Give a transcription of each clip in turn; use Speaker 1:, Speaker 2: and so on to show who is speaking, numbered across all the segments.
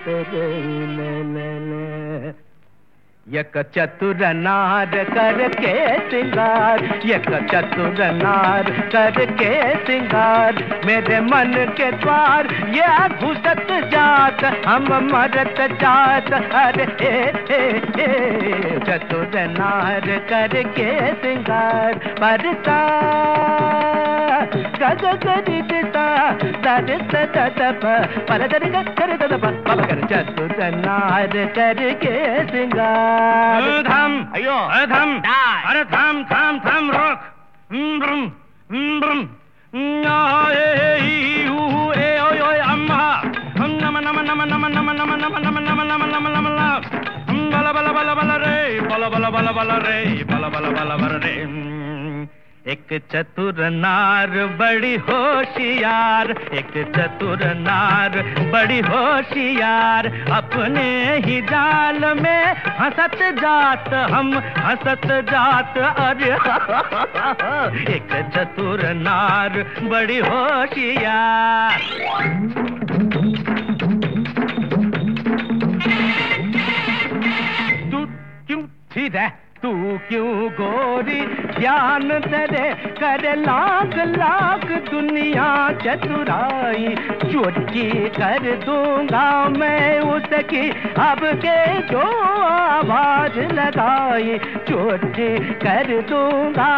Speaker 1: एक चतुर नार करके सिंगार, एक चतुर नार करके सिंगार, मेरे मन के द्वार ये घुसत जात, हम मरत जात। अरे चतुर नार करके सिंगार, परता गग गरि दिता दरित ददप पर दरि कर ददप बाबा कर। चतुर नार करके सिंगार।
Speaker 2: थम, अयो थम, अरे थम थम थम रोक। अम्मा नम नम नम नम नम नम नम नम नम नम नम नम बला बला बला बला रे, बला बला बला बला रे, बला बला बला बला रे।
Speaker 1: एक चतुर नार बड़ी होशियार, एक चतुर नार बड़ी होशियार, अपने ही जाल में हंसत जात, हम हंसत जात। अरे एक चतुर नार बड़ी होशियार। तू क्यों ठीक है, तू क्यों गोरी ध्यान तेरे कर लाख लाख दुनिया चतुराई, चोरी कर दूंगा मैं उसकी अब के जो आवाज लगाई, चोरी कर दूंगा।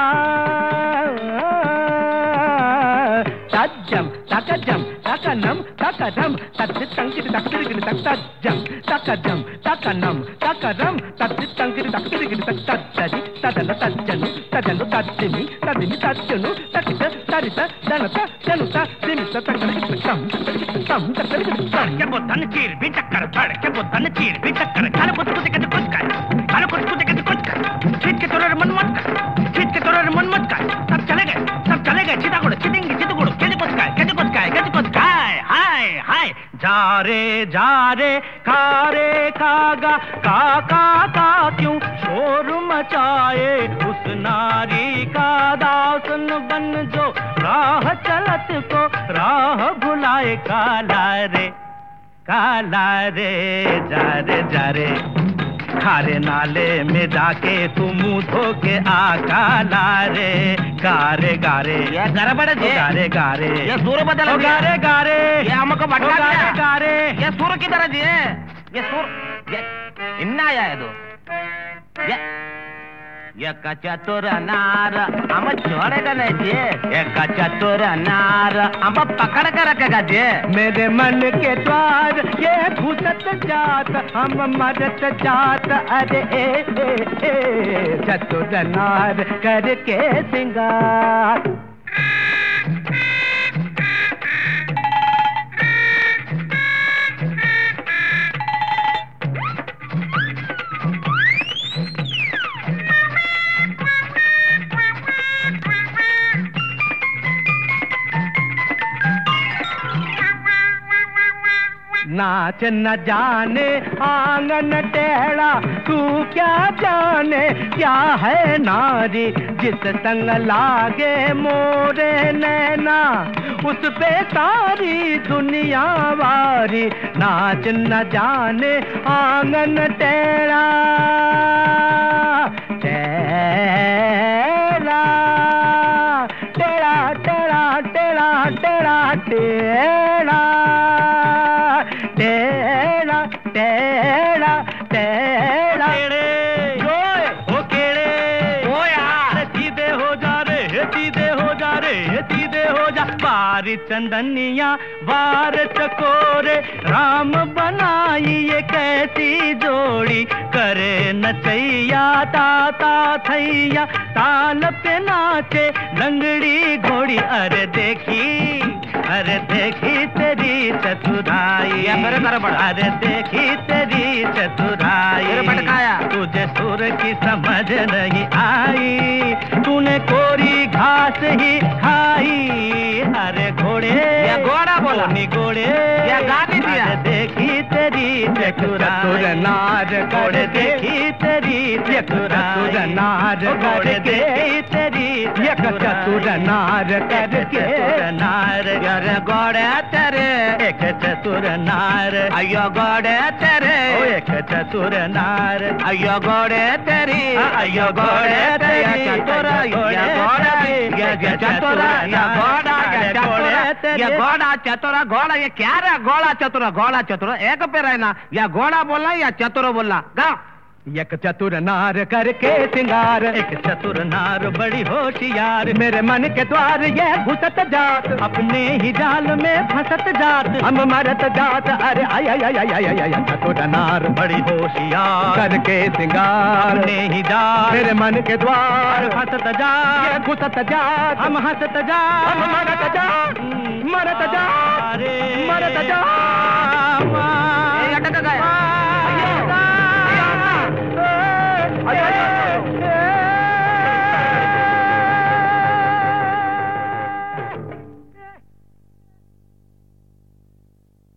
Speaker 1: तज्जम तकजम तकनम तकदम तत्तंकिर तक्तिरिगिर तत्तज्जम तकजम तकनम तकदम तत्तंकिर तक्तिरिगिर तत्तज्जि तदन तज्जनु तदनु तज्जिमि तदिमि तज्जनु ततित तरित दनत जनुत दिमित तकरिगिर तम तम तकरिगिर तम।
Speaker 2: क्या बोतन चीर भी चक्कर पड़, क्या बोतन चीर भी चक्कर, खाने कुछ कुछ कहते कुछ कर, खाने कुछ कुछ कहते कुछ कर, चीत के तोरे मन मत कर, चीत के तोरे मन मत कर। सब चले गए चितागुड़ चितेंगे चितगुड़ कैसे कुछ खाए। हाय हाय जा रे खागा का क्यों शोर मचाए, उस नारी का दासन बन जो राह चलत को राह भुलाए। काला रे जा रे खारे नाले में जाके तू मुंह धो के आ। काला रे गारे ये गरे बड़े जे
Speaker 1: गारे
Speaker 2: ये सूर बदल
Speaker 1: गारे
Speaker 2: ये हमको बटका
Speaker 1: गारे
Speaker 2: ये सूर की तरह जी ये सूर ये इन्ना आया है तो ये चतुर नार हम छोड़ेगा नहीं जी, एक चतुर नार हम पकड़ कर रखेगा जी।
Speaker 1: मेरे मन के द्वार ये घुसत जात, हम मरत जात। अरे चतुर नार करके सिंगार। नाच न जाने आंगन टेढ़ा, तू क्या जाने क्या है नारी, जिस संग लागे मोरे नैना उस पे सारी दुनिया वारी। नाच न जाने आंगन टेढ़ा टेढ़ा टेढ़ा टेढ़ा टेढ़ा टेढ़ा टेढ़ा टेढ़ा टेढ़ा टेढ़ा ओ केड़े ओ यार सीधे हो जा रे, सीधे हो जा रे, सीधे हो जा। बारी चंदनिया बार चकोरे राम बनाई ये कैसी जोड़ी, करे नचैया ताता थैया ताल पे नाचे लंगड़ी घोड़ी। अरे देखी तेरी चतुराई, अरे देखी तेरी चतुराई, तुझे सुर की समझ नहीं आई, तूने कोरी घास ही खाई। अरे घोड़ा बोला नी घोड़े या गाली दिया। देखी तेरी चतुर नार घोड़े, देखी तेरी चतुर नार घोड़े, देखी तेरी चतुर नार करके नार। घोड़े तेरे एक चतुर नार
Speaker 2: अयो गोड़े तेरे
Speaker 1: एक चतुर नार
Speaker 2: अयो गोड़े तेरी अयो गोड़े तेरी चतुर ये गोड़ा ये चतुर ये गोड़ा ये गोड़ा चतुर घोड़ा ये क्या रे घोड़ा चतुर एक पे रहना या घोड़ा बोलना या चतुर बोलना गा
Speaker 1: एक चतुर नार करके सिंगार एक चतुर नार बड़ी होशियार मेरे मन के द्वार ये घुसत जात अपने ही जाल में फंसत जात हम मरत जात अरे आय आय आय आय आय आय चतुर नार बड़ी होशियार करके सिंगार अपने ही जाल मेरे मन के द्वार फंसत जात ये घुसत जात हम हंसत जात हम मरत जात मरत जात मरत जात